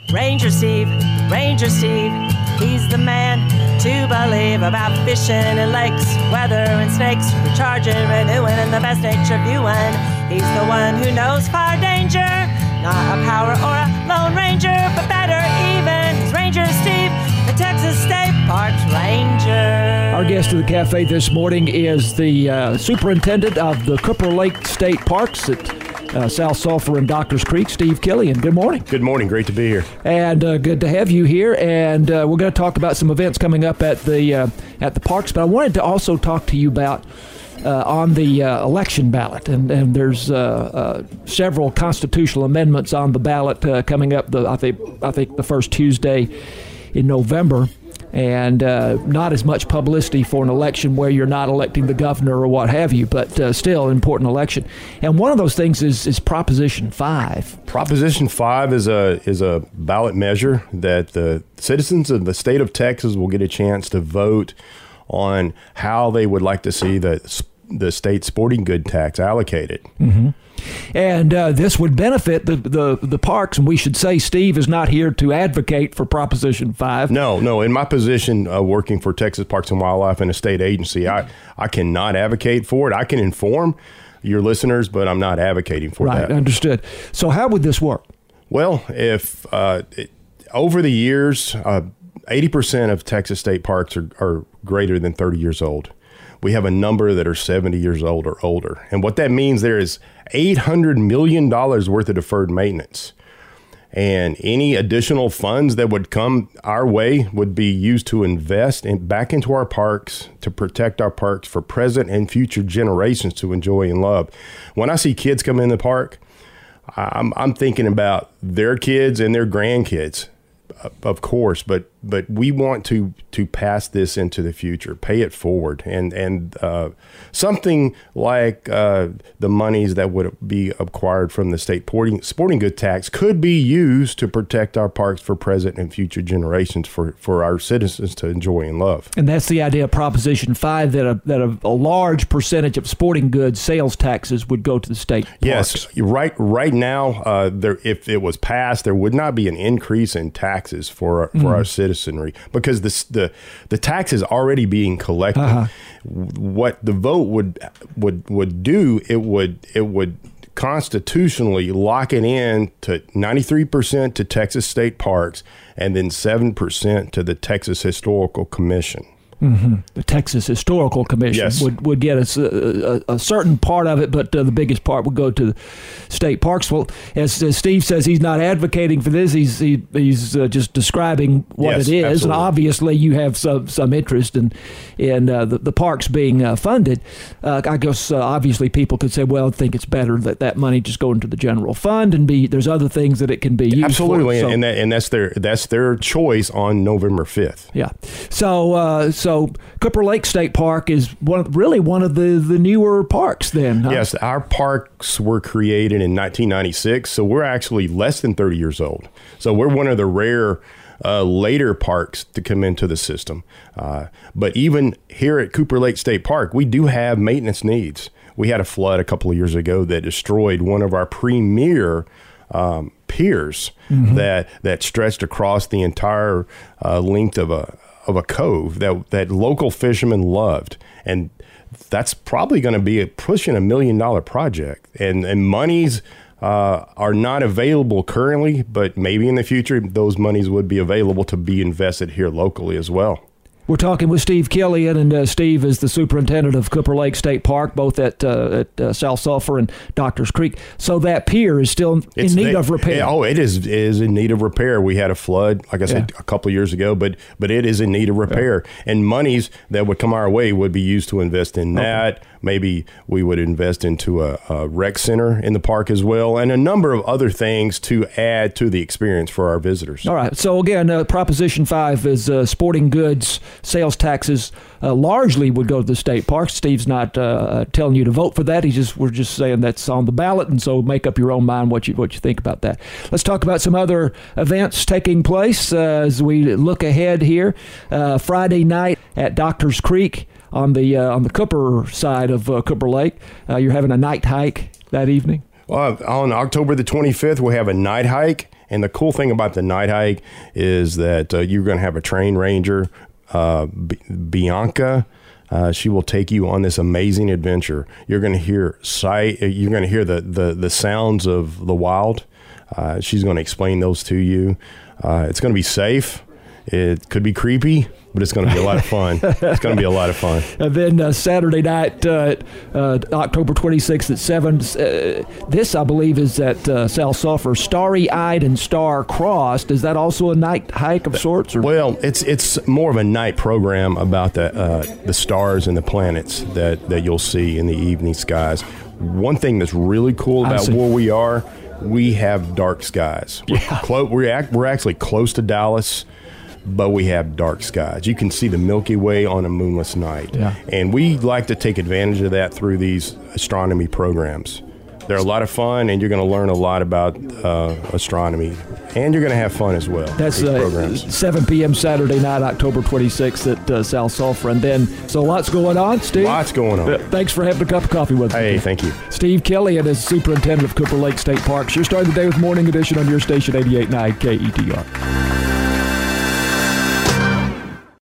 Ranger Steve, he's the man to believe about fishing and lakes, weather and snakes, recharging, renewing, and the best nature viewing. He's the one who knows fire danger, not a power or a lone ranger, but better even. He's Ranger Steve, the Texas State Parks Ranger. Our guest of the cafe this morning is the superintendent of the Cooper Lake State Parks at South Sulphur and Doctors Creek, Steve Killian. Good morning. Good morning. Great to be here. And good to have you here. And we're going to talk about some events coming up at the parks. But I wanted to also talk to you about on the election ballot. And there's several constitutional amendments on the ballot coming up. I think the first Tuesday in November. And not as much publicity for an election where you're not electing the governor or what have you, but still an important election. And one of those things is Proposition 5. Proposition 5 is a ballot measure that the citizens of the state of Texas will get a chance to vote on how they would like to see the state sporting good tax allocated. Mm-hmm. And this would benefit the parks, and we should say Steve is not here to advocate for Proposition 5. No. In my position working for Texas Parks and Wildlife and a state agency, I cannot advocate for it. I can inform your listeners, but I'm not advocating for that. Right, understood. So how would this work? Well, if over the years, 80% of Texas state parks are greater than 30 years old. We have a number that are 70 years old or older. And what that means, there is $800 million worth of deferred maintenance. And any additional funds that would come our way would be used to invest back into our parks, to protect our parks for present and future generations to enjoy and love. When I see kids come in the park, I'm thinking about their kids and their grandkids, of course, but we want to pass this into the future, pay it forward, and something like the monies that would be acquired from the state sporting good tax could be used to protect our parks for present and future generations for our citizens to enjoy and love. And that's the idea of Proposition 5, that a large percentage of sporting goods sales taxes would go to the state parks. Yes, right now, if it was passed, there would not be an increase in taxes for our citizenry, because the tax is already being collected. Uh-huh. What the vote would do, it would constitutionally lock it in to 93% to Texas state parks and then 7% to the Texas Historical Commission. Mm-hmm. The Texas Historical Commission yes. would get us a certain part of it, but the biggest part would go to the state parks. Well, as Steve says, he's not advocating for this. He's just describing what yes, it is. Absolutely. And obviously, you have some interest in the parks being funded. I guess obviously people could say, well, I think it's better that money just go into the general fund and there's other things that it can be used absolutely, for. And that's their choice on November 5th. Yeah. So Cooper Lake State Park is one of the newer parks then, huh? Yes, our parks were created in 1996, so we're actually less than 30 years old. So we're one of the rare later parks to come into the system. But even here at Cooper Lake State Park, we do have maintenance needs. We had a flood a couple of years ago that destroyed one of our premier piers mm-hmm. that stretched across the entire length of a cove that local fishermen loved. And that's probably going to be pushing $1 million project. And monies are not available currently, but maybe in the future, those monies would be available to be invested here locally as well. We're talking with Steve Killian, and Steve is the superintendent of Cooper Lake State Park, both at South Sulphur and Doctors Creek. So that pier is still in need of repair. It is in need of repair. We had a flood, like I said, a couple of years ago, but it is in need of repair. Yeah. And monies that would come our way would be used to invest in that. Maybe we would invest into a rec center in the park as well, and a number of other things to add to the experience for our visitors. All right. So again, Proposition 5 is sporting goods sales taxes largely would go to the state parks. Steve's not telling you to vote for that. We're just saying that's on the ballot, and so make up your own mind what you think about that. Let's talk about some other events taking place as we look ahead here. Friday night at Doctors Creek on the Cooper side of Cooper Lake. You're having a night hike that evening? On October the 25th, we'll have a night hike, And the cool thing about the night hike is that you're going to have a train ranger, Bianca. She will take you on this amazing adventure. You're going to hear the sounds of the wild. She's going to explain those to you. It's going to be safe. It could be creepy, but it's going to be a lot of fun. It's going to be a lot of fun. And then Saturday night, October 26th at 7. This, I believe, is at South Sulphur. Starry-Eyed and Star-Crossed. Is that also a night hike of sorts? Or? Well, it's more of a night program about the stars and the planets that you'll see in the evening skies. One thing that's really cool about where we are, we have dark skies. We're actually close to Dallas, but we have dark skies. You can see the Milky Way on a moonless night. Yeah. And we like to take advantage of that through these astronomy programs. They're a lot of fun, and you're going to learn a lot about astronomy, and you're going to have fun as well. That's 7 p.m. Saturday night, October 26th at South Sulphur. And then, so lots going on, Steve? Lots going on. Thanks for having a cup of coffee with us. Hey, thank you. Steve Kelly, and as Superintendent of Cooper Lake State Parks. You're starting the day with Morning Edition on your station, 88.9 KETR.